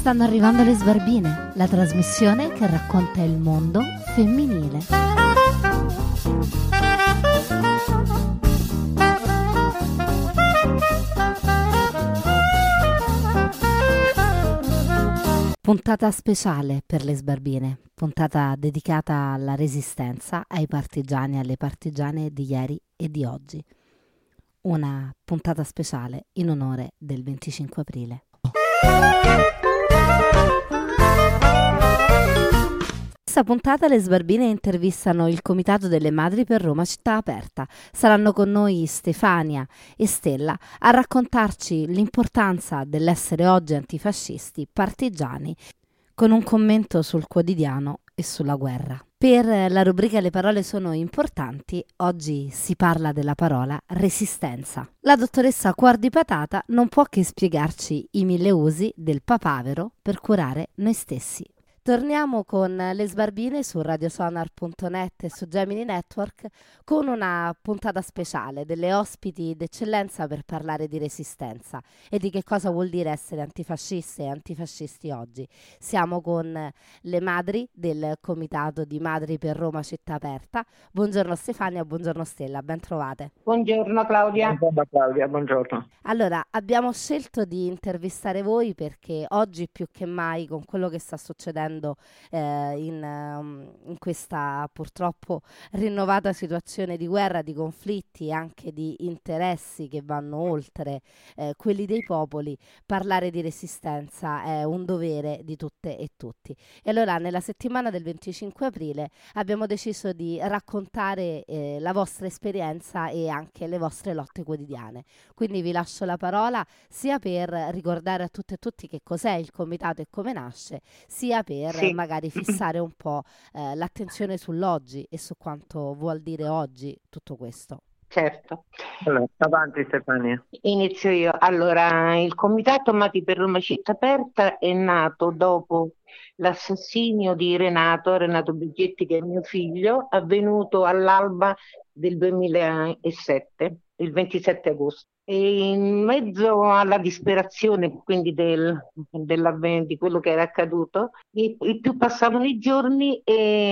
Stanno arrivando le Sbarbine, la trasmissione che racconta il mondo femminile. Puntata speciale per le Sbarbine, puntata dedicata alla resistenza, ai partigiani e alle partigiane di ieri e di oggi. Una puntata speciale in onore del 25 aprile. In questa puntata le Sbarbine intervistano il Comitato delle Madri per Roma Città Aperta. Saranno con noi Stefania e Stella a raccontarci l'importanza dell'essere oggi antifascisti, partigiani, con un commento sul quotidiano e sulla guerra. Per la rubrica Le parole sono importanti, oggi si parla della parola resistenza. La dottoressa Cuor di Patata non può che spiegarci i 1000 usi del papavero per curare noi stessi. Torniamo con le Sbarbine su radiosonar.net e su Gemini Network con una puntata speciale delle ospiti d'eccellenza per parlare di resistenza e di che cosa vuol dire essere antifasciste e antifascisti oggi. Siamo con le madri del Comitato di Madri per Roma Città Aperta. Buongiorno Stefania, buongiorno Stella, ben trovate. Buongiorno Claudia. Buongiorno Claudia, buongiorno. Allora, abbiamo scelto di intervistare voi perché oggi più che mai con quello che sta succedendo in questa purtroppo rinnovata situazione di guerra, di conflitti e anche di interessi che vanno oltre quelli dei popoli, parlare di resistenza è un dovere di tutte e tutti. E allora nella settimana del 25 aprile abbiamo deciso di raccontare la vostra esperienza e anche le vostre lotte quotidiane. Quindi vi lascio la parola sia per ricordare a tutte e tutti che cos'è il comitato e come nasce, sia per magari fissare un po' l'attenzione sull'oggi e su quanto vuol dire oggi tutto questo. Certo. Allora, avanti Stefania. Inizio io. Allora, il Comitato Madri per Roma Città Aperta è nato dopo l'assassinio di Renato Bigetti, che è mio figlio, avvenuto all'alba del 2007, il 27 agosto. E in mezzo alla disperazione, quindi di quello che era accaduto, e più passavano i giorni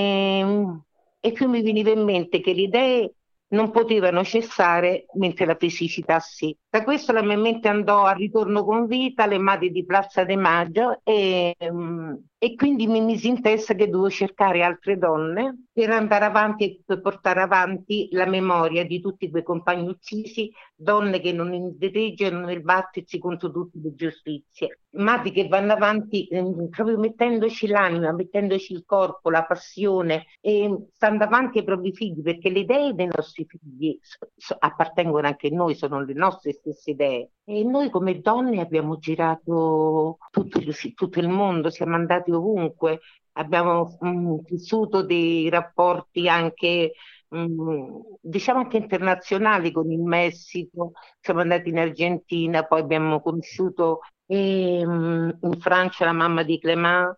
e più mi veniva in mente che le idee non potevano cessare mentre la fisicità sì. Da questo la mia mente andò a ritorno con vita alle madri di Piazza de Maggio e quindi mi misi in testa che dovevo cercare altre donne per andare avanti e per portare avanti la memoria di tutti quei compagni uccisi, donne che non indietreggiano nel battersi contro tutte le giustizie, madri che vanno avanti proprio mettendoci l'anima, mettendoci il corpo, la passione e stando avanti ai propri figli, perché le idee dei nostri figli appartengono anche a noi, sono le nostre stesse idee. E noi come donne abbiamo girato tutto il mondo, siamo andati ovunque, abbiamo vissuto dei rapporti anche, diciamo anche internazionali con il Messico, siamo andati in Argentina, poi abbiamo conosciuto in Francia la mamma di Clément,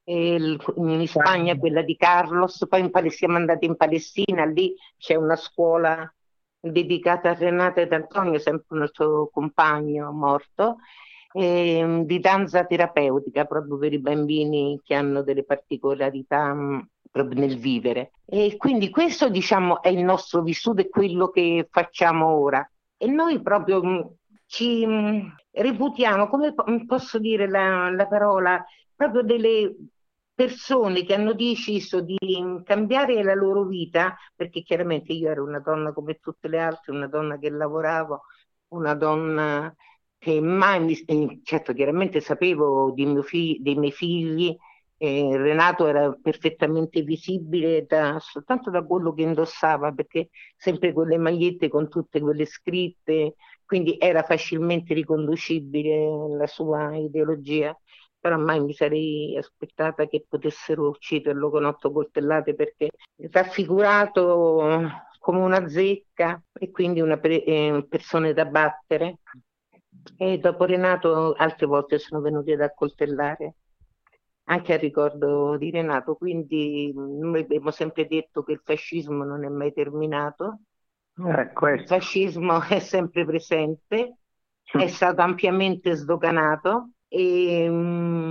in Spagna quella di Carlos, poi siamo andati in Palestina, lì c'è una scuola dedicata a Renata ed Antonio, sempre un altro compagno morto, di danza terapeutica proprio per i bambini che hanno delle particolarità proprio nel vivere. E quindi questo diciamo è il nostro vissuto e quello che facciamo ora. E noi proprio ci reputiamo, come posso dire la parola, proprio delle persone che hanno deciso di cambiare la loro vita, perché chiaramente io ero una donna come tutte le altre, una donna che lavoravo, una donna che certo chiaramente sapevo dei miei figli, Renato era perfettamente visibile soltanto da quello che indossava, perché sempre quelle magliette con tutte quelle scritte, quindi era facilmente riconducibile la sua ideologia. Però mai mi sarei aspettata che potessero ucciderlo con 8 coltellate, perché raffigurato come una zecca e quindi una persona da battere. E dopo Renato altre volte sono venuti ad accoltellare, anche a ricordo di Renato. Quindi noi abbiamo sempre detto che il fascismo non è mai terminato, il fascismo è sempre presente, è stato ampiamente sdoganato e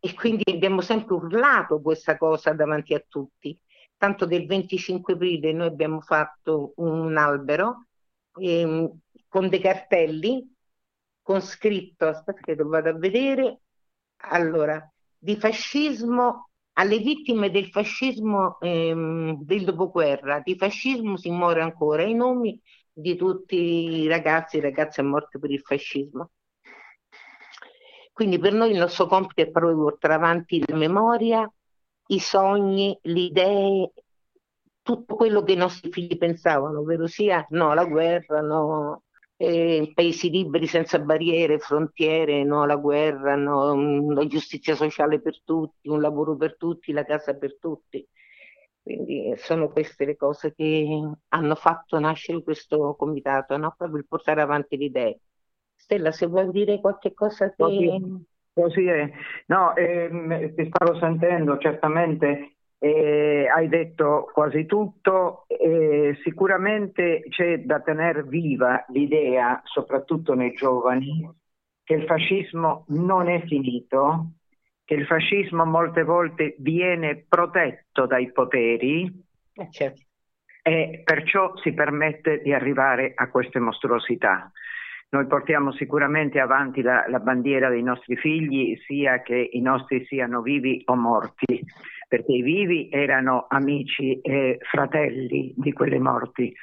e quindi abbiamo sempre urlato questa cosa davanti a tutti. Tanto del 25 aprile noi abbiamo fatto un albero con dei cartelli con scritto, aspetta che lo vado a vedere, allora, di fascismo alle vittime del fascismo del dopoguerra, di fascismo si muore ancora, i nomi di tutti i ragazzi e ragazze morti per il fascismo. Quindi per noi il nostro compito è proprio portare avanti la memoria, i sogni, le idee, tutto quello che i nostri figli pensavano, ovvero sia no alla guerra, no paesi liberi senza barriere, frontiere, no alla guerra, no la giustizia sociale per tutti, un lavoro per tutti, la casa per tutti. Quindi sono queste le cose che hanno fatto nascere questo comitato, no? Proprio il portare avanti le idee. Stella, se vuoi dire qualche cosa che... Così è. No, ti stavo sentendo, certamente hai detto quasi tutto. Sicuramente c'è da tenere viva l'idea, soprattutto nei giovani, che il fascismo non è finito, che il fascismo molte volte viene protetto dai poteri certo. e perciò si permette di arrivare a queste mostruosità. Noi portiamo sicuramente avanti la bandiera dei nostri figli, sia che i nostri siano vivi o morti, perché i vivi erano amici e fratelli di quelli morti.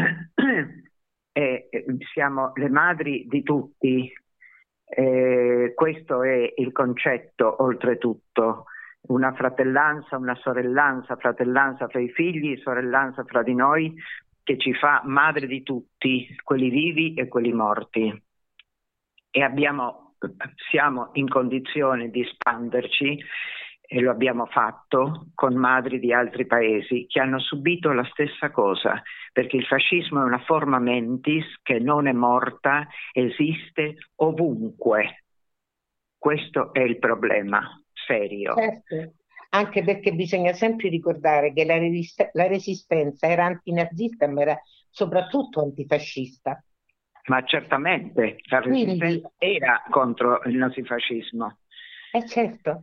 E siamo le madri di tutti. Questo è il concetto, oltretutto. Una fratellanza, una sorellanza, fratellanza fra i figli, sorellanza fra di noi, che ci fa madre di tutti, quelli vivi e quelli morti. E siamo in condizione di espanderci, e lo abbiamo fatto con madri di altri paesi che hanno subito la stessa cosa, perché il fascismo è una forma mentis che non è morta, esiste ovunque. Questo è il problema serio. Certo. Anche perché bisogna sempre ricordare che la resistenza era antinazista, ma era soprattutto antifascista. Ma certamente la resistenza era contro il nazifascismo. Certo.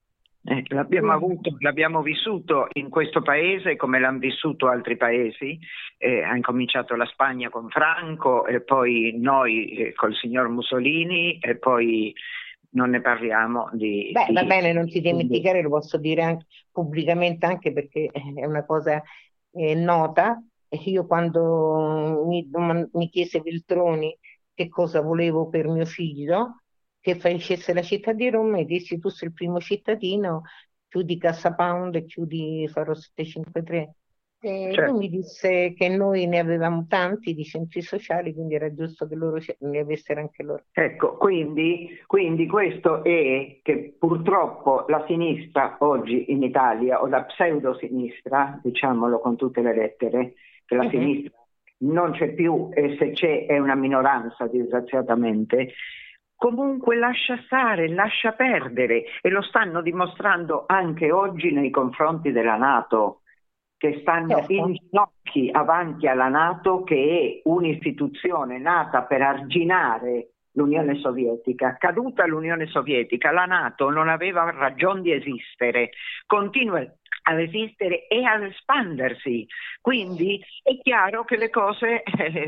L'abbiamo vissuto in questo paese come l'hanno vissuto altri paesi. Ha incominciato la Spagna con Franco e poi noi col signor Mussolini e poi non ne parliamo di... Va bene, non ti dimenticare, lo posso dire anche pubblicamente, anche perché è una cosa nota. Io quando mi chiese Veltroni che cosa volevo per mio figlio, che facesse la città di Roma, e dissi tu sei il primo cittadino, chiudi Cassa Pound e chiudi Faro 753. Certo. Lui mi disse che noi ne avevamo tanti di centri sociali, quindi era giusto che loro ne avessero anche loro. Ecco, quindi questo è che purtroppo la sinistra oggi in Italia, o la pseudosinistra, diciamolo con tutte le lettere, che la sinistra non c'è più e se c'è è una minoranza disgraziatamente, comunque lascia stare, lascia perdere, e lo stanno dimostrando anche oggi nei confronti della NATO, che stanno in ginocchi avanti alla NATO, che è un'istituzione nata per arginare l'Unione Sovietica. Caduta l'Unione Sovietica, la NATO non aveva ragione di esistere, continua ad esistere e ad espandersi. Quindi è chiaro che le cose,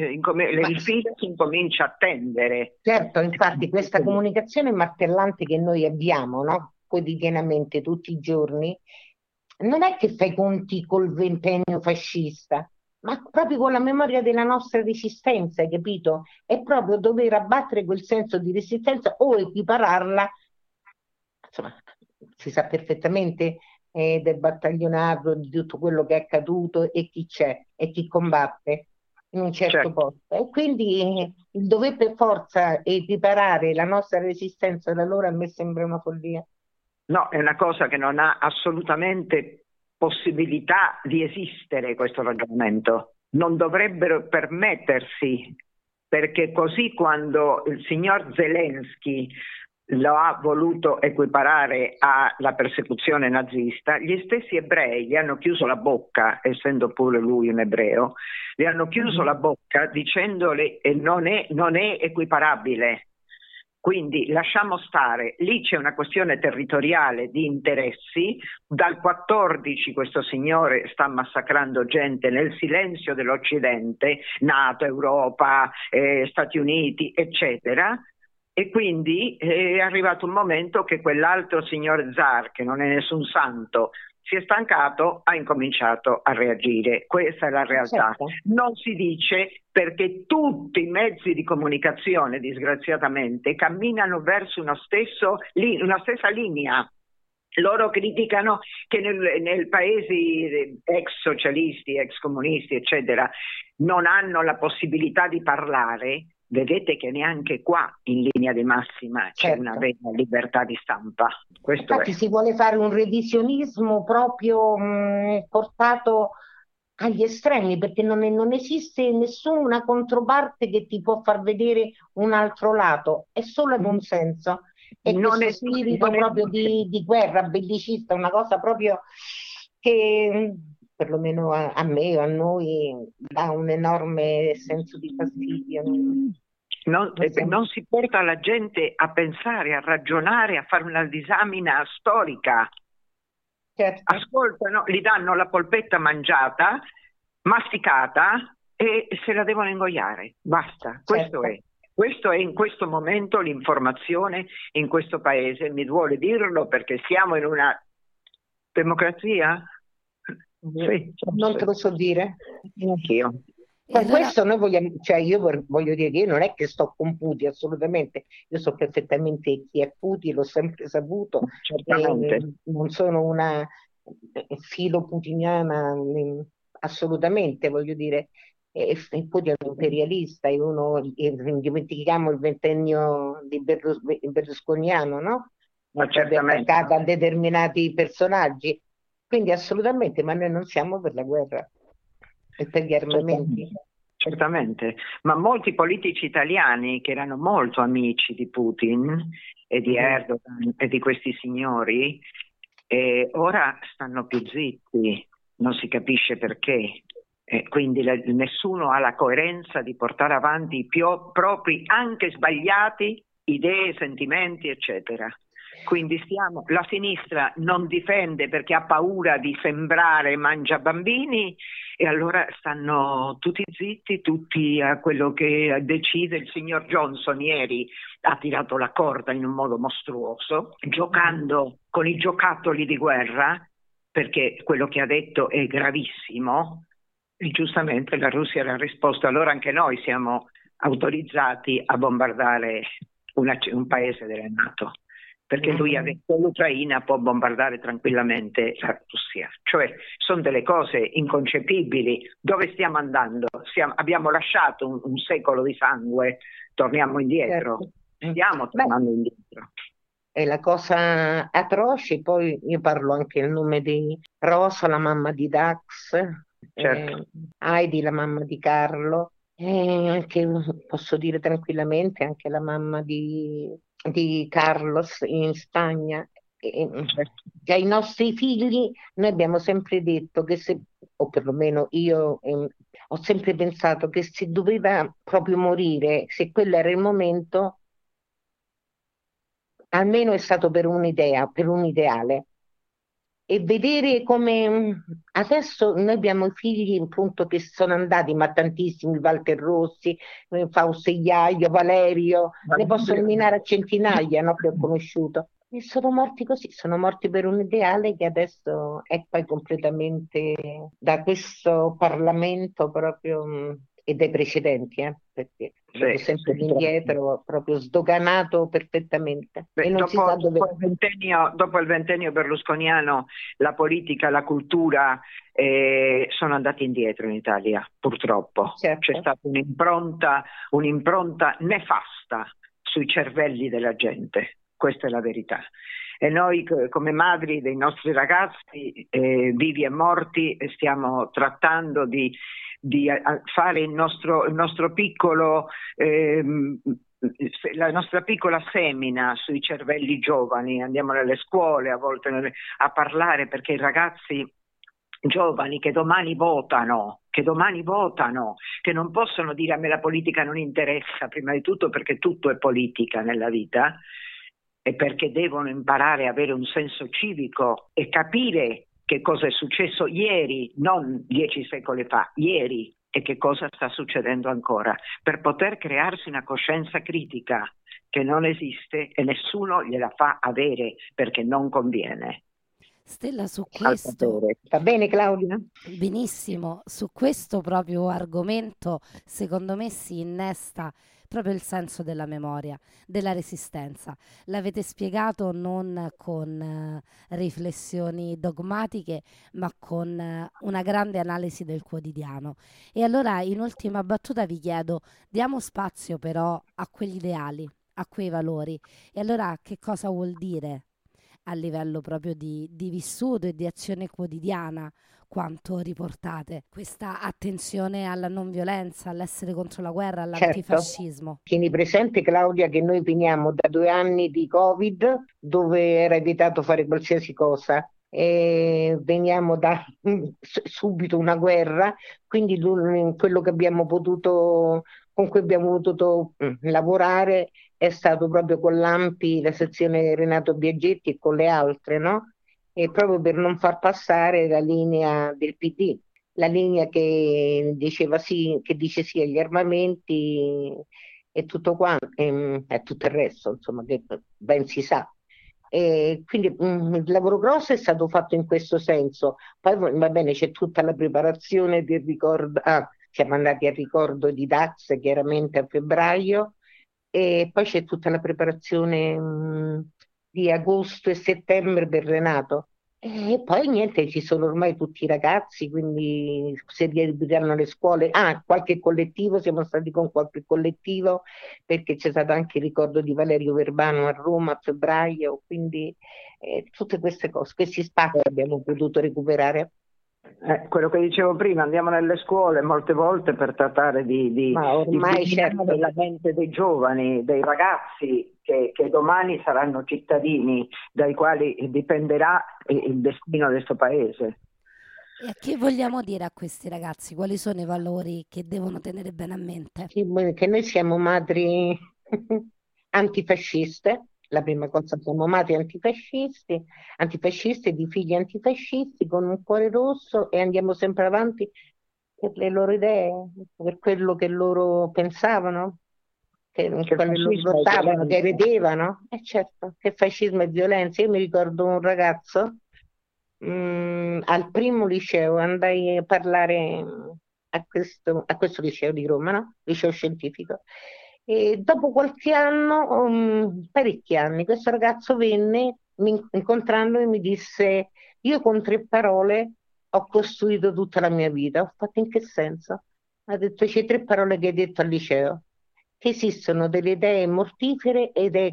il filo si incomincia a tendere. Certo, infatti questa comunicazione martellante che noi abbiamo, no? Quotidianamente, tutti i giorni, non è che fai conti col ventennio fascista, ma proprio con la memoria della nostra resistenza, hai capito? È proprio dover abbattere quel senso di resistenza o equipararla, insomma, si sa perfettamente del battaglionato, di tutto quello che è accaduto e chi c'è e chi combatte in un certo posto. E quindi il dover per forza equiparare la nostra resistenza da loro a me sembra una follia. No, è una cosa che non ha assolutamente possibilità di esistere, questo ragionamento. Non dovrebbero permettersi, perché così quando il signor Zelensky lo ha voluto equiparare alla persecuzione nazista, gli stessi ebrei gli hanno chiuso la bocca, essendo pure lui un ebreo, gli hanno chiuso la bocca dicendole non è equiparabile. Quindi lasciamo stare, lì c'è una questione territoriale di interessi, dal 14 questo signore sta massacrando gente nel silenzio dell'Occidente, NATO, Europa, Stati Uniti, eccetera, e quindi è arrivato un momento che quell'altro signore zar, che non è nessun santo, si è stancato, ha incominciato a reagire. Questa è la realtà. Certo. Non si dice perché tutti i mezzi di comunicazione, disgraziatamente, camminano verso una stessa linea. Loro criticano che nei paesi ex socialisti, ex comunisti, eccetera, non hanno la possibilità di parlare. Vedete che neanche qua in linea di massima c'è Certo. una vera libertà di stampa. Questo Infatti è. si vuole fare un revisionismo proprio portato agli estremi, perché non esiste nessuna controparte che ti può far vedere un altro lato, è solo ad un senso. È Non questo è- spirito non è- proprio di guerra bellicista, una cosa proprio che perlomeno a me o a noi dà un enorme senso di fastidio. Non si porta la gente a pensare, a ragionare, a fare una disamina storica. Certo. Ascoltano, gli danno la polpetta mangiata, masticata e se la devono ingoiare. Basta, questo Certo. è. Questo è in questo momento l'informazione in questo paese. Mi duole dirlo perché siamo in una democrazia? Sì, Non te lo so dire. anch'io. Con allora- questo noi vogliamo, cioè io voglio dire che io non è che sto con Putin, assolutamente, io so perfettamente chi è Putin, l'ho sempre saputo, Certamente. e non sono una filo putiniana, assolutamente, voglio dire, Putin è un imperialista, è uno, dimentichiamo il ventennio di berlusconiano, no? Ma È proprio certamente. attaccato a determinati personaggi, quindi assolutamente, ma noi non siamo per la guerra e per gli armamenti. Certamente, ma molti politici italiani che erano molto amici di Putin e di Erdogan e di questi signori, ora stanno più zitti, non si capisce perché. Quindi nessuno ha la coerenza di portare avanti i propri, anche sbagliati, idee, sentimenti, eccetera. Quindi la sinistra non difende perché ha paura di sembrare mangiabambini e allora stanno tutti zitti, tutti a quello che decide il signor Johnson. Ieri ha tirato la corda in un modo mostruoso, giocando con i giocattoli di guerra, perché quello che ha detto è gravissimo e giustamente la Russia ha risposto. Allora anche noi siamo autorizzati a bombardare un paese della NATO, perché lui ha detto che l'Ucraina può bombardare tranquillamente la Russia. Cioè sono delle cose inconcepibili. Dove stiamo andando? Abbiamo lasciato un secolo di sangue, torniamo indietro. Certo. Stiamo tornando indietro. È la cosa atroce, poi io parlo anche in nome di Rosa, la mamma di Dax, Certo. Heidi, la mamma di Carlo, e anche, posso dire tranquillamente, anche la mamma di Carlos in Spagna. Che ai nostri figli noi abbiamo sempre detto che se, o perlomeno io ho sempre pensato che se doveva proprio morire, se quello era il momento, almeno è stato per un'idea, per un ideale. E vedere come adesso noi abbiamo i figli appunto che sono andati, ma tantissimi, Walter Rossi, Fausto Iaio, Valerio, ne posso nominare a centinaia, no, che ho conosciuto. E sono morti così, sono morti per un ideale che adesso è poi completamente da questo Parlamento proprio e dai precedenti, perché vedo sempre indietro, proprio sdoganato perfettamente. E non si sa dove... dopo il ventennio berlusconiano la politica, la cultura sono andati indietro in Italia, purtroppo. Certo. C'è stata un'impronta nefasta sui cervelli della gente, questa è la verità. E noi come madri dei nostri ragazzi, vivi e morti, stiamo trattando di fare il nostro piccolo, la nostra piccola semina sui cervelli giovani. Andiamo nelle scuole a volte a parlare, perché i ragazzi giovani che domani votano, che non possono dire a me la politica non interessa, prima di tutto perché tutto è politica nella vita e perché devono imparare a avere un senso civico e capire che cosa è successo ieri, non 10 secoli fa, ieri, e che cosa sta succedendo ancora, per poter crearsi una coscienza critica che non esiste e nessuno gliela fa avere perché non conviene. Stella, su questo, va bene Claudia? benissimo, su questo proprio argomento, secondo me si innesta proprio il senso della memoria, della resistenza. L'avete spiegato non con riflessioni dogmatiche, ma con una grande analisi del quotidiano. E allora, in ultima battuta, vi chiedo, diamo spazio però a quegli ideali, a quei valori. E allora, che cosa vuol dire a livello proprio di vissuto e di azione quotidiana quanto riportate questa attenzione alla non violenza, all'essere contro la guerra, Certo, all'antifascismo? tieni presente Claudia che noi veniamo da 2 anni di Covid dove era vietato fare qualsiasi cosa e veniamo da subito una guerra, quindi quello che abbiamo potuto, con cui abbiamo potuto lavorare è stato proprio con l'ANPI, la sezione Renato Biaggetti e con le altre, no? E proprio per non far passare la linea del PD, la linea che diceva sì, che dice sì agli armamenti e tutto quanto, e tutto il resto, insomma, che ben si sa. E quindi il lavoro grosso è stato fatto in questo senso. Poi va bene, c'è tutta la preparazione del ricordo. Ah, siamo andati al ricordo di Dax chiaramente a febbraio, e poi c'è tutta la preparazione di agosto e settembre per Renato. E poi niente, ci sono ormai tutti i ragazzi, quindi si riapriranno le scuole. Ah, qualche collettivo, siamo stati con qualche collettivo perché c'è stato anche il ricordo di Valerio Verbano a Roma a febbraio, quindi tutte queste cose, questi spazi abbiamo potuto recuperare. Quello che dicevo prima, andiamo nelle scuole molte volte per trattare di Ma ormai certo, la mente dei giovani, dei ragazzi che domani saranno cittadini dai quali dipenderà il destino di questo paese. E a che vogliamo dire a questi ragazzi? Quali sono i valori che devono tenere bene a mente? che noi siamo madri antifasciste, la prima cosa siamo madri antifascisti, antifasciste di figli antifascisti con un cuore rosso e andiamo sempre avanti per le loro idee, per quello che loro pensavano, che quello loro lottavano, che credevano. E certo, che fascismo e violenza. Io mi ricordo un ragazzo al primo liceo, andai a parlare a questo liceo di Roma, no? Liceo scientifico. E dopo qualche anno, parecchi anni, questo ragazzo venne, incontrando, e mi disse: Io con 3 parole ho costruito tutta la mia vita. Ho fatto: in che senso? Ha detto: c'è 3 parole che hai detto al liceo, che esistono delle idee mortifere e idee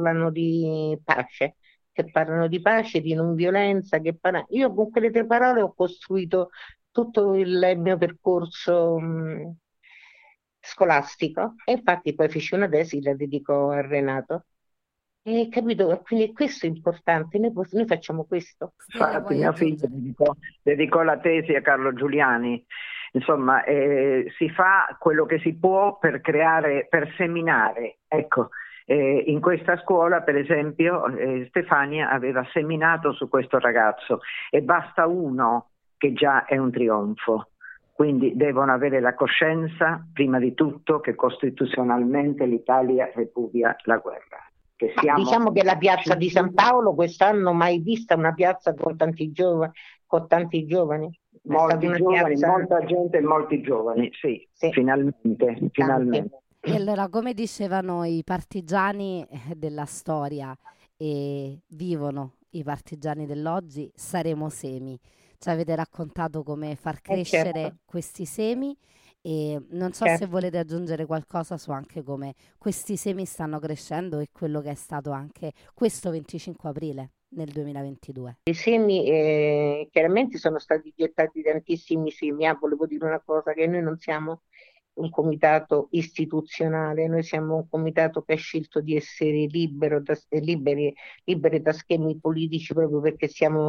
che parlano di pace, di non violenza, io con quelle 3 parole ho costruito tutto il mio percorso scolastico, e infatti poi feci una tesi, la dedico a Renato. E capito? Quindi questo è importante, noi facciamo questo. Stella, Infatti vuoi mio figlio aggiungere? dedicò la tesi a Carlo Giuliani. Insomma, si fa quello che si può per creare, per seminare. Ecco, in questa scuola, per esempio, Stefania aveva seminato su questo ragazzo e basta uno che già è un trionfo. Quindi devono avere la coscienza, prima di tutto, che costituzionalmente l'Italia ripudia la guerra. Diciamo che la piazza di San Paolo quest'anno mai vista una piazza con tanti giovani, con tanti giovani. Molti giovani, piazza... molta gente e molti giovani, sì. Finalmente, finalmente. E allora, come dicevano i partigiani della storia e vivono i partigiani dell'oggi, saremo semi. Ci avete raccontato come far crescere certo. questi semi e non so se volete aggiungere qualcosa su anche come questi semi stanno crescendo e quello che è stato anche questo 25 aprile nel 2022. I semi chiaramente sono stati gettati tantissimi semi. Volevo dire una cosa, che noi non siamo un comitato istituzionale, noi siamo un comitato che ha scelto di essere liberi da schemi politici proprio perché siamo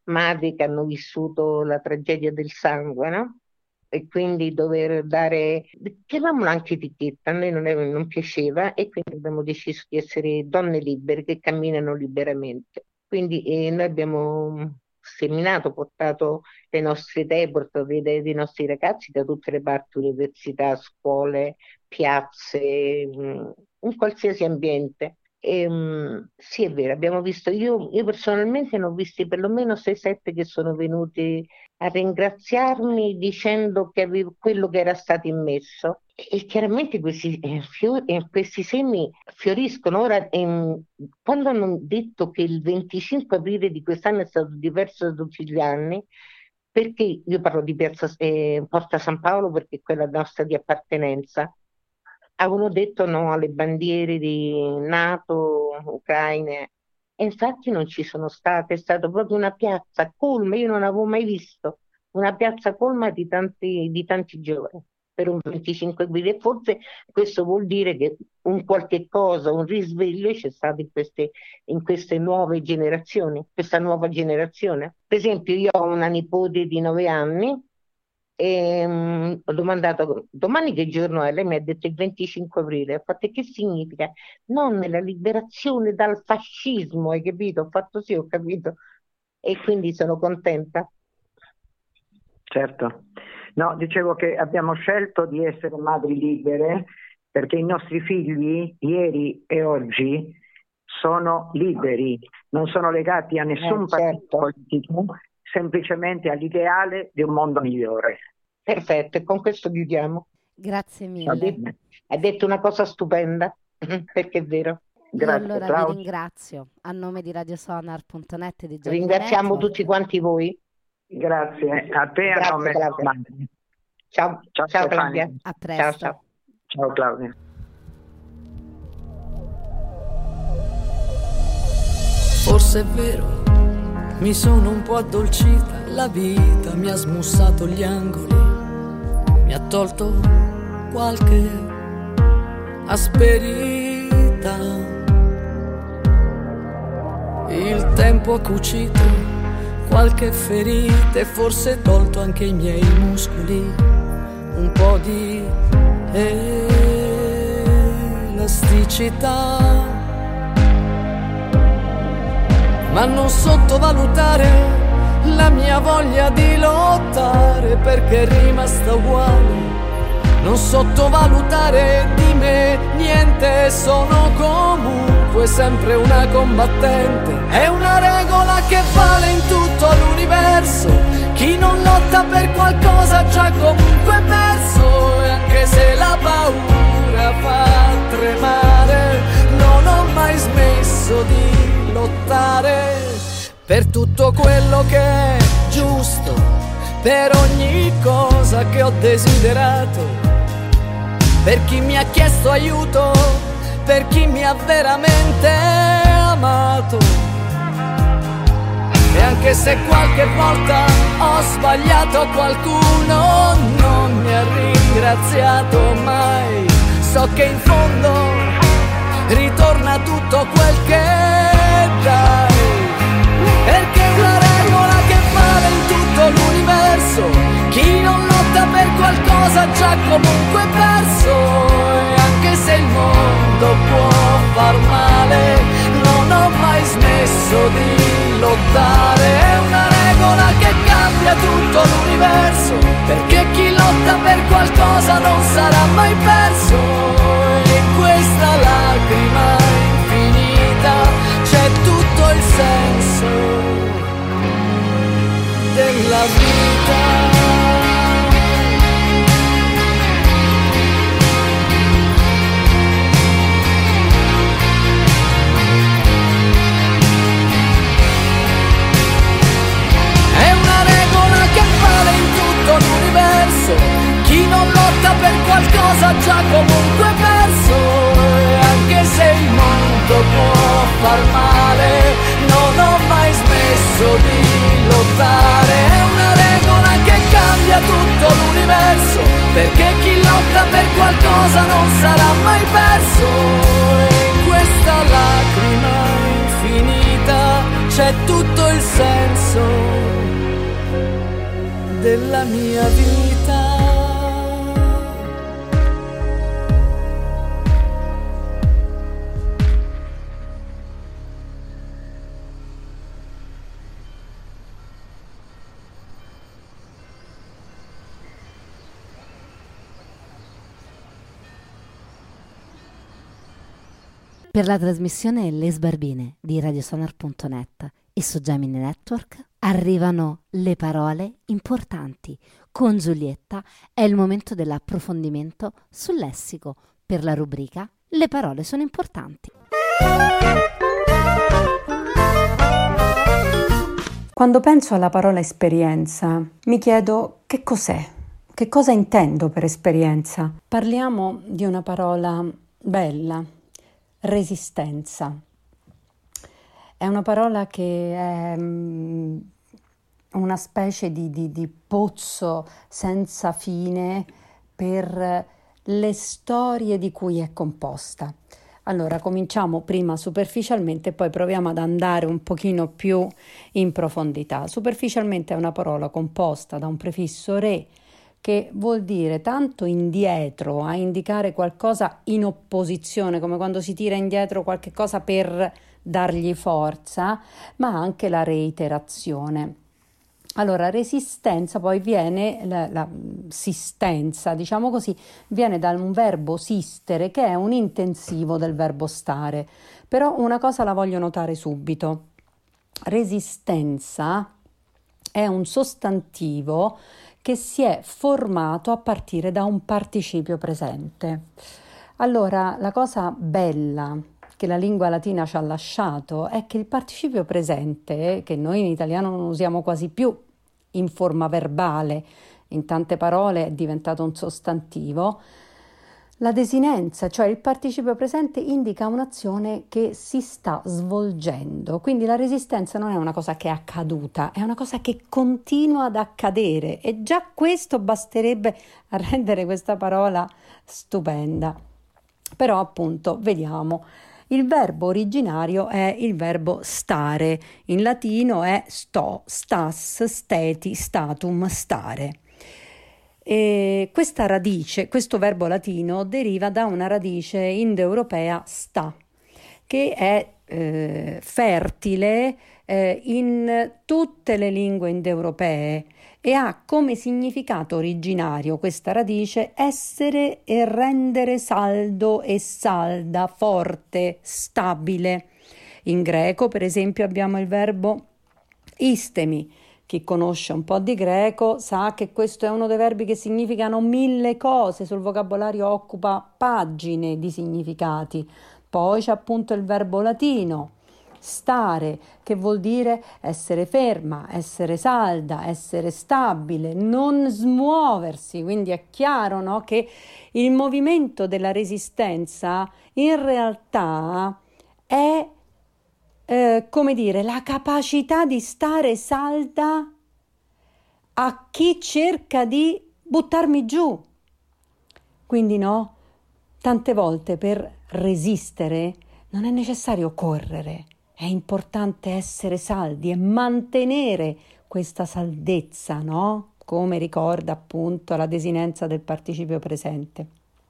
madri che hanno vissuto la tragedia del sangue, no? E quindi dover dare, chiamiamola anche etichetta, a noi non piaceva e quindi abbiamo deciso di essere donne libere che camminano liberamente. Quindi noi abbiamo seminato, portato le nostre idee, portato le idee dei nostri ragazzi da tutte le parti, università, scuole, piazze, in qualsiasi ambiente. Sì, è vero, abbiamo visto, io personalmente ne ho visti perlomeno 6-7 che sono venuti a ringraziarmi dicendo che avevo quello che era stato immesso. E chiaramente questi semi fioriscono. Ora, quando hanno detto che il 25 aprile di quest'anno è stato diverso da tutti gli anni, perché io parlo di Porta San Paolo perché è quella nostra di appartenenza, avevano detto no alle bandiere di NATO, ucraine, e infatti non ci sono state, è stata proprio una piazza colma, io non avevo mai visto una piazza colma di tanti giovani per un 25 aprile, e forse questo vuol dire che un qualche cosa, un risveglio c'è stato in queste nuove generazioni, questa nuova generazione. Per esempio, io ho una nipote di 9 anni e ho domandato domani che giorno è? Lei mi ha detto il 25 aprile. Ho fatto: che significa? Non la liberazione dal fascismo, hai capito? Ho fatto sì, ho capito. E quindi sono contenta. Certo. No, dicevo che abbiamo scelto di essere madri libere perché i nostri figli ieri e oggi sono liberi, non sono legati a nessun partito politico, semplicemente all'ideale di un mondo migliore. Perfetto, e con questo chiudiamo. Grazie mille. Hai detto una cosa stupenda, perché è vero. Grazie, allora Claudia, vi ringrazio a nome di radiosonar.net e di Gianni Ringraziamo Network. tutti quanti voi. Grazie a te. Grazie, a nome Claudia. Ciao Claudia. A presto. Ciao Claudia. Forse è vero, mi sono un po' addolcita, la vita mi ha smussato gli angoli, mi ha tolto qualche asperità. Il tempo ha cucito qualche ferita e forse tolto anche i miei muscoli, un po' di elasticità. Ma non sottovalutare la mia voglia di lottare, perché è rimasta uguale. Non sottovalutare di me niente, sono comunque sempre una combattente. È una regola che vale in tutto l'universo: chi non lotta per qualcosa già comunque perso. E anche se la paura fa tremare, non ho mai smesso di lottare per tutto quello che è giusto, per ogni cosa che ho desiderato, per chi mi ha chiesto aiuto, per chi mi ha veramente amato. E anche se qualche volta ho sbagliato qualcuno, non mi ha ringraziato mai, so che in fondo ritorna tutto quel che dai, perché è una regola che vale in tutto l'universo: chi non lotta per qualcosa già comunque perso. E anche se il mondo può far male, non ho mai smesso di lottare. È una regola che cambia tutto l'universo, perché chi lotta per qualcosa non sarà mai perso. E in questa lacrima infinita c'è tutto il senso della vita. della mia vita. Per la trasmissione Le Sbarbine di radiosonar.net e su Gemini Network arrivano le parole importanti. Con Giulietta è il momento dell'approfondimento sul lessico per la rubrica Le parole sono importanti. Quando penso alla parola esperienza, mi chiedo che cos'è, che cosa intendo per esperienza. Parliamo di una parola bella, resistenza. È una parola che è una specie di pozzo senza fine per le storie di cui è composta. Allora, cominciamo prima superficialmente e poi proviamo ad andare un pochino più in profondità. Superficialmente è una parola composta da un prefisso re, che vuol dire tanto indietro, a indicare qualcosa in opposizione, come quando si tira indietro qualche cosa per dargli forza, ma anche la reiterazione. Allora, resistenza poi viene, la sistenza, diciamo così, viene da un verbo sistere, che è un intensivo del verbo stare. Però una cosa la voglio notare subito. Resistenza è un sostantivo che si è formato a partire da un participio presente. Allora, la cosa bella che la lingua latina ci ha lasciato è che il participio presente, che noi in italiano non usiamo quasi più in forma verbale, in tante parole è diventato un sostantivo, la desinenza, cioè il participio presente, indica un'azione che si sta svolgendo. Quindi la resistenza non è una cosa che è accaduta, è una cosa che continua ad accadere e già questo basterebbe a rendere questa parola stupenda. Però appunto vediamo. Il verbo originario è il verbo stare, in latino è sto, stas, steti, statum, stare. E questa radice, questo verbo latino deriva da una radice indoeuropea sta, che è fertile in tutte le lingue indoeuropee e ha come significato originario questa radice essere e rendere saldo e salda, forte, stabile. In greco, per esempio, abbiamo il verbo istemi. Chi conosce un po' di greco sa che questo è uno dei verbi che significano 1000 cose, sul vocabolario occupa pagine di significati. Poi c'è appunto il verbo latino, stare, che vuol dire essere ferma, essere salda, essere stabile, non smuoversi. Quindi è chiaro, no, che il movimento della resistenza in realtà è come dire, la capacità di stare salda a chi cerca di buttarmi giù. Quindi no, tante volte per resistere non è necessario correre, è importante essere saldi e mantenere questa saldezza, no? Come ricorda appunto la desinenza del participio presente.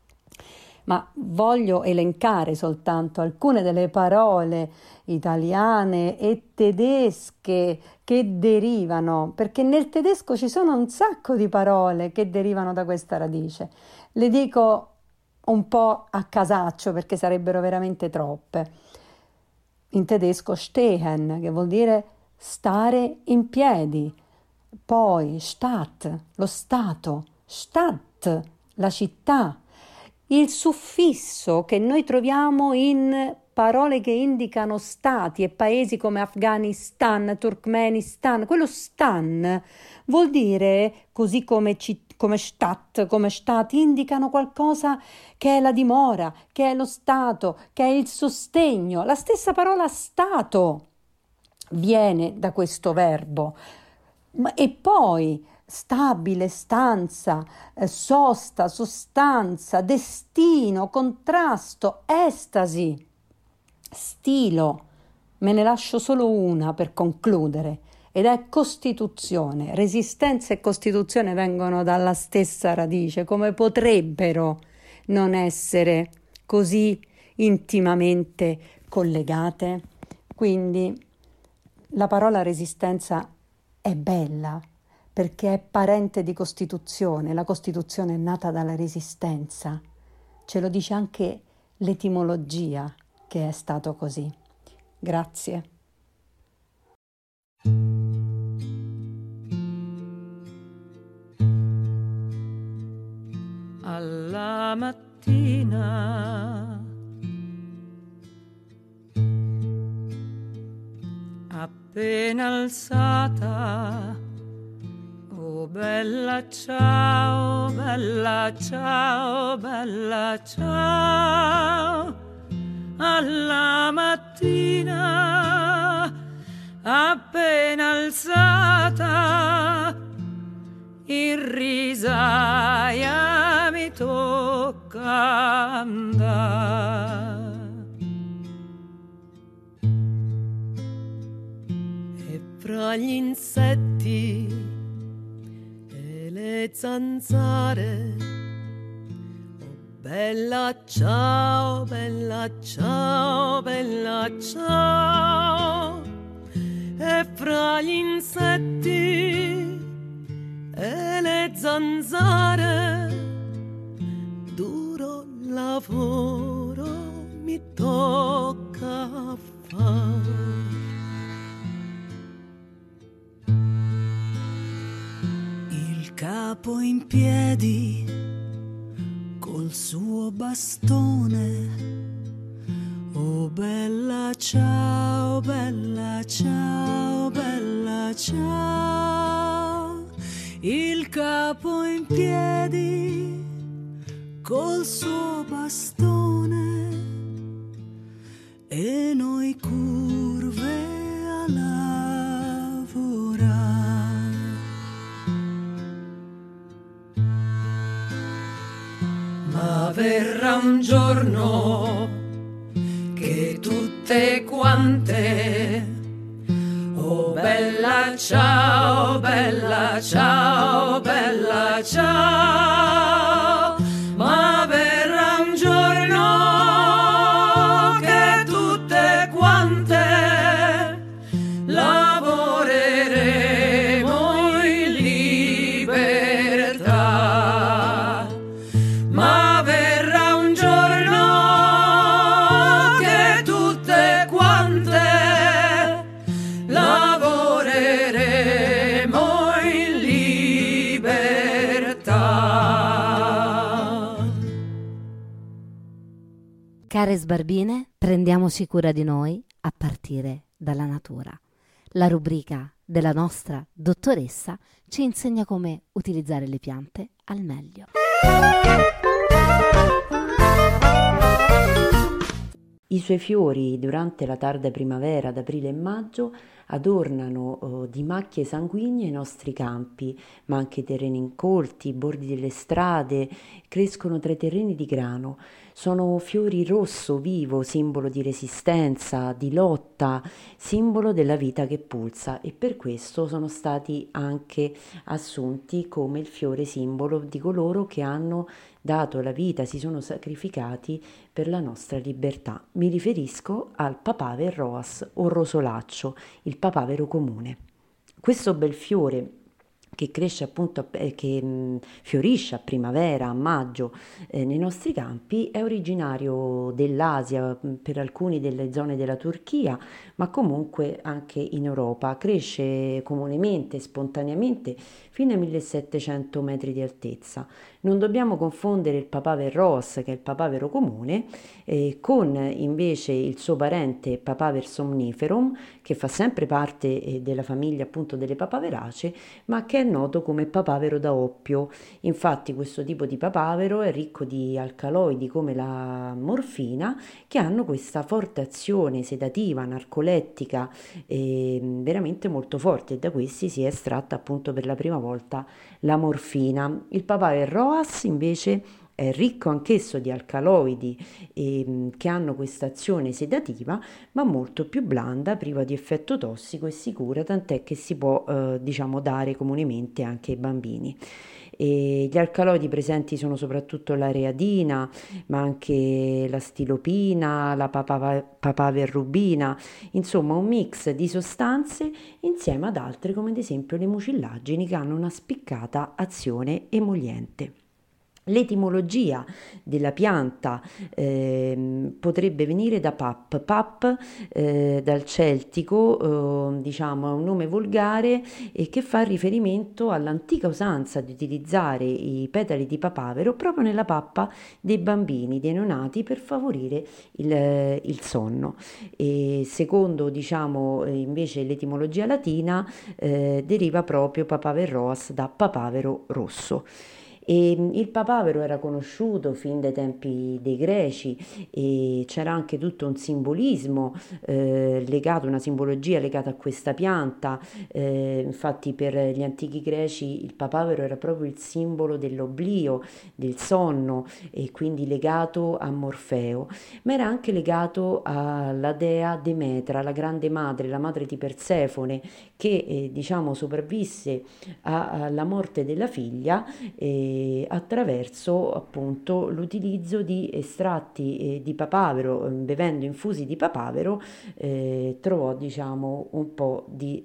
Ma voglio elencare soltanto alcune delle parole italiane e tedesche che derivano, perché nel tedesco ci sono un sacco di parole che derivano da questa radice. Le dico un po' a casaccio perché sarebbero veramente troppe. In tedesco stehen, che vuol dire stare in piedi, poi Stadt, lo Stato, Stadt, la città. Il suffisso che noi troviamo in parole che indicano stati e paesi come Afghanistan, Turkmenistan, quello stan vuol dire, così come Stadt, come stati, indicano qualcosa che è la dimora, che è lo stato, che è il sostegno. La stessa parola stato viene da questo verbo. E poi stabile, stanza, sosta, sostanza, destino, contrasto, estasi, stilo. Me ne lascio solo una per concludere. ed è Costituzione. Resistenza e Costituzione vengono dalla stessa radice, come potrebbero non essere così intimamente collegate? Quindi la parola resistenza è bella perché è parente di Costituzione. La Costituzione è nata dalla resistenza. Ce lo dice anche l'etimologia che è stato così. Grazie. Alla mattina appena alzata, oh bella ciao, bella ciao, bella ciao. Alla mattina appena alzata, in risaia mi tocca andare. E fra gli insetti e le zanzare, oh bella ciao, bella ciao, bella ciao. E fra gli insetti e le zanzare, duro lavoro mi tocca fare. Il capo in piedi col suo bastone, oh bella ciao, bella ciao, bella ciao. Il capo in piedi col suo bastone e noi curve a lavorare. Ma verrà un giorno che tutte quante, oh bella ciao, bella ciao, bella ciao. Ma verrà un giorno che tutte quante lavoreremo in libertà. Ma verrà un giorno che tutte quante lavoreremo in libertà. Care sbarbine, prendiamoci cura di noi a partire dalla natura. La rubrica della nostra dottoressa ci insegna come utilizzare le piante al meglio. I suoi fiori durante la tarda primavera ad aprile e maggio adornano di macchie sanguigne i nostri campi, ma anche i terreni incolti, i bordi delle strade, crescono tra i terreni di grano. Sono fiori rosso vivo, simbolo di resistenza, di lotta, simbolo della vita che pulsa, e per questo sono stati anche assunti come il fiore simbolo di coloro che hanno dato la vita, si sono sacrificati per la nostra libertà. Mi riferisco al papaver roas o rosolaccio, il papavero comune. Questo bel fiore che cresce appunto, che fiorisce a primavera, a maggio nei nostri campi, è originario dell'Asia, per alcuni delle zone della Turchia, ma comunque anche in Europa. Cresce comunemente, spontaneamente, fino ai 1700 metri di altezza. Non dobbiamo confondere il papaver roas, che è il papavero comune, con invece il suo parente papaver somniferum, che fa sempre parte della famiglia appunto delle papaveracee, ma che è noto come papavero da oppio. Infatti questo tipo di papavero è ricco di alcaloidi come la morfina, che hanno questa forte azione sedativa, narcolettica, veramente molto forte, e da questi si è estratta appunto per la prima volta la morfina. Il papaver roas invece è ricco anch'esso di alcaloidi che hanno questa azione sedativa, ma molto più blanda, priva di effetto tossico e sicura, tant'è che si può diciamo dare comunemente anche ai bambini. E gli alcaloidi presenti sono soprattutto la readina, ma anche la stilopina, la papaverrubina, insomma un mix di sostanze insieme ad altre come ad esempio le mucillagini che hanno una spiccata azione emoliente. L'etimologia della pianta potrebbe venire da pap, dal celtico, diciamo è un nome volgare e che fa riferimento all'antica usanza di utilizzare i petali di papavero proprio nella pappa dei bambini, dei neonati, per favorire il sonno. E secondo diciamo invece l'etimologia latina deriva proprio papaverroas da papavero rosso. E il papavero era conosciuto fin dai tempi dei Greci e c'era anche tutto un simbolismo legato, una simbologia legata a questa pianta. Infatti per gli antichi Greci il papavero era proprio il simbolo dell'oblio, del sonno, e quindi legato a Morfeo, ma era anche legato alla dea Demetra, la grande madre, la madre di Persefone, che diciamo sopravvisse alla morte della figlia attraverso appunto l'utilizzo di estratti di papavero, bevendo infusi di papavero, trovò diciamo un po' di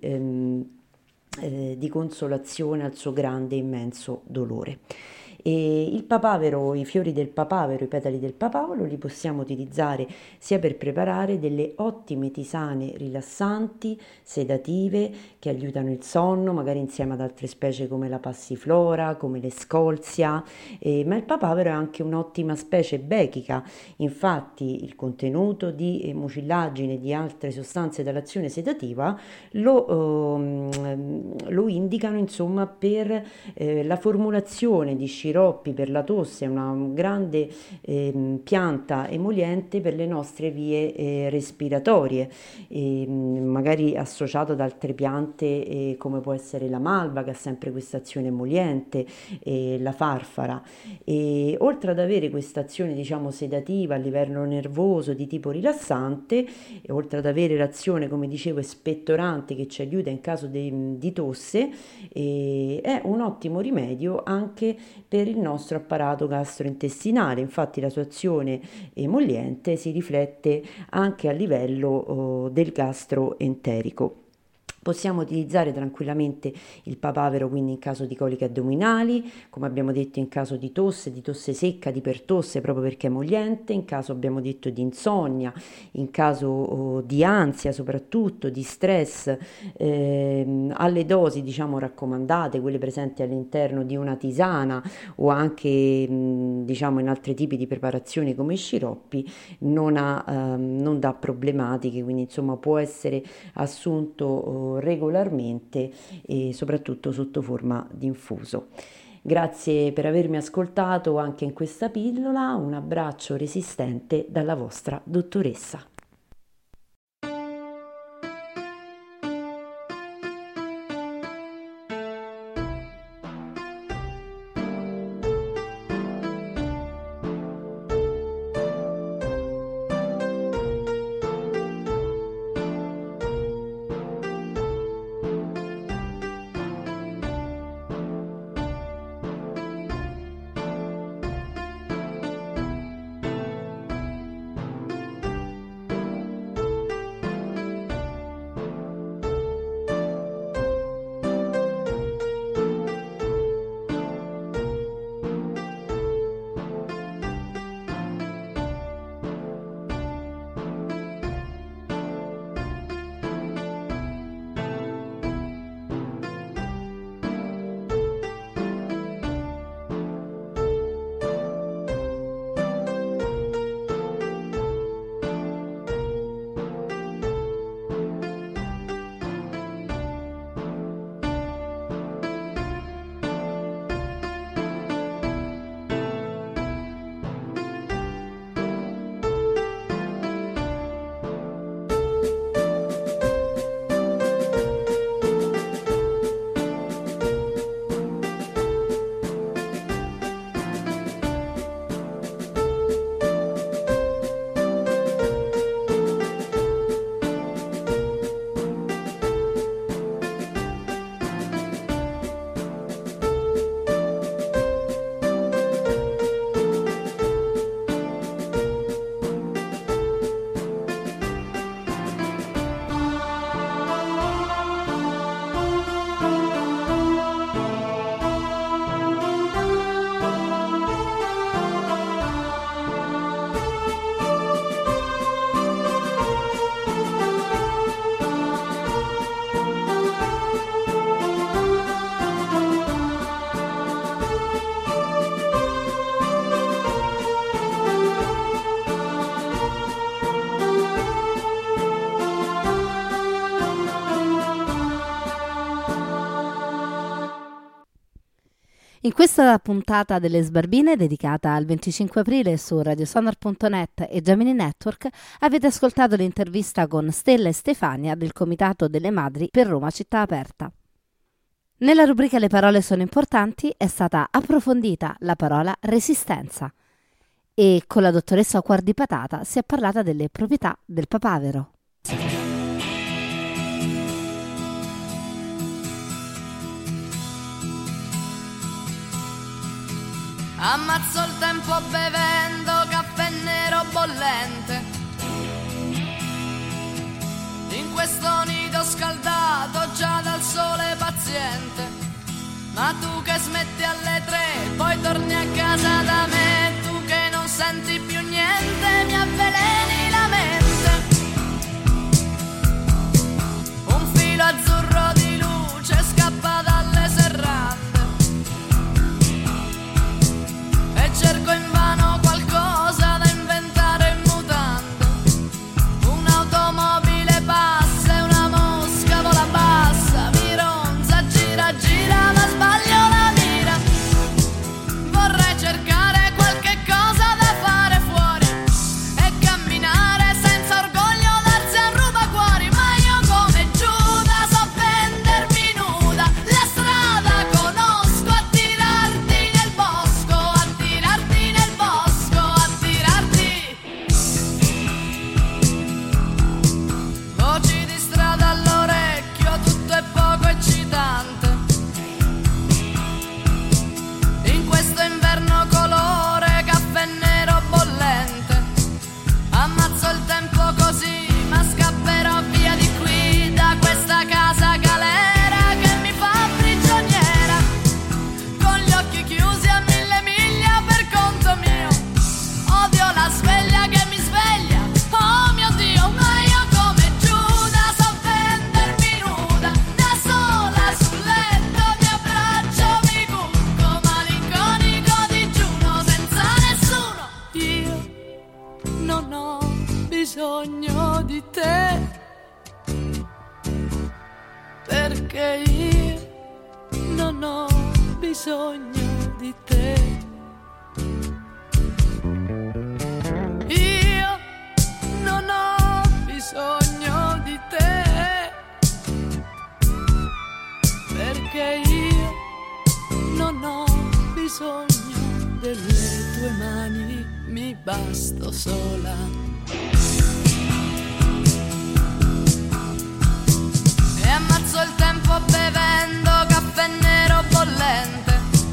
consolazione al suo grande immenso dolore. E il papavero, i fiori del papavero, i petali del papavero li possiamo utilizzare sia per preparare delle ottime tisane rilassanti, sedative, che aiutano il sonno, magari insieme ad altre specie come la passiflora, come l'escolzia, ma il papavero è anche un'ottima specie bechica. Infatti il contenuto di mucillagine e di altre sostanze dall'azione sedativa lo indicano insomma per la formulazione di sciroppi per la tosse, è una grande pianta emoliente per le nostre vie respiratorie, magari associato ad altre piante come può essere la malva, che ha sempre questa azione emoliente, la farfara. E oltre ad avere questa azione diciamo sedativa a livello nervoso di tipo rilassante, e oltre ad avere l'azione come dicevo espettorante che ci aiuta in caso di tosse, è un ottimo rimedio anche per il nostro apparato gastrointestinale. Infatti la sua azione emoliente si riflette anche a livello del gastroenterico. Possiamo utilizzare tranquillamente il papavero quindi in caso di coliche addominali, come abbiamo detto in caso di tosse secca, di pertosse, proprio perché è emoliente, in caso abbiamo detto di insonnia, in caso di ansia soprattutto, di stress, alle dosi diciamo raccomandate, quelle presenti all'interno di una tisana o anche diciamo in altri tipi di preparazioni come sciroppi, non dà problematiche, quindi insomma può essere assunto regolarmente e soprattutto sotto forma di infuso. Grazie per avermi ascoltato anche in questa pillola, un abbraccio resistente dalla vostra dottoressa. In questa puntata delle Sbarbine, dedicata al 25 aprile su radiosonar.net e Gemini Network, avete ascoltato l'intervista con Stella e Stefania del Comitato delle Madri per Roma Città Aperta. Nella rubrica Le parole sono importanti è stata approfondita la parola resistenza e con la dottoressa Cuor di Patata si è parlata delle proprietà del papavero. Ammazzo il tempo bevendo caffè nero bollente in questo nido scaldato già dal sole paziente. Ma tu che smetti alle 3, poi torni a casa da me, tu che non senti più niente, mi avveleni la mente. Un filo azzurro di luce scappa dalle serrande e cerco invano qualcosa da inventare in mutande. Un'automobile passa e una mosca vola bassa, mi ronza, gira, gira, ma sbaglio la mira. Vorrei cercare qualche cosa da fare fuori e camminare senza orgoglio, darsi a rubacuori. Ma io come Giuda so vendermi nuda, la strada conosco, attirarti nel bosco, attirarti nel bosco, attirarti. Voci di strada all'orecchio, tutto è poco eccitante. In questo inverno colore caffè nero bollente, ammazzo il tempo così, ma scapperò via di qui, da questa casa galera che mi fa prigioniera, con gli occhi chiusi a 1000 miglia per conto mio. Odio la sveglia che mi sveglia, oh mio Dio, ma io come Giuda so vendermi nuda, da sola sul letto mi abbraccio, mi cucco, malinconico digiuno senza nessuno. Io non ho bisogno di te, perché io non ho bisogno di te. Io non ho bisogno di te, perché io non ho bisogno delle tue mani, mi basto sola. E ammazzo il tempo bevendo caffè nero bollente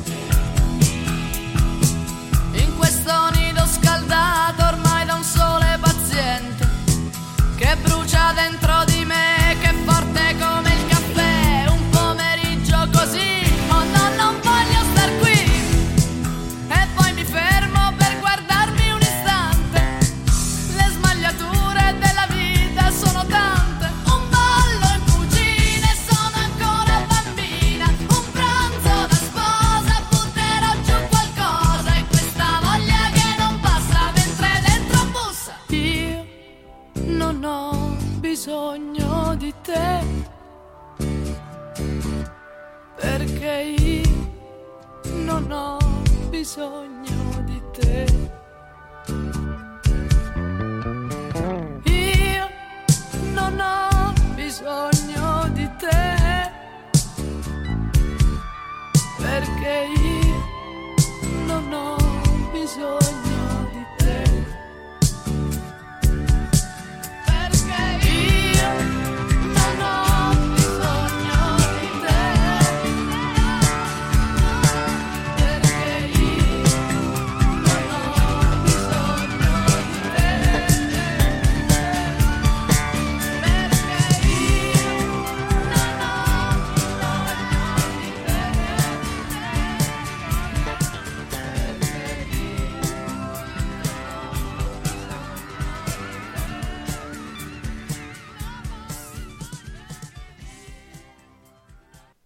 in questo nido scaldato ormai da un sole paziente che brucia dentro di me, che è forte come il caffè. Un pomeriggio così, oh no, non voglio star qui. E poi mi fermo per guardarmi un istante, le smagliature della vita sono tante. Un ballo in cucina e sono ancora bambina, un pranzo da sposa, butterò giù qualcosa, e questa voglia che non passa mentre dentro bussa. Io non ho bisogno di te, perché io non ho bisogno di te. Io non ho bisogno di te, perché io non ho bisogno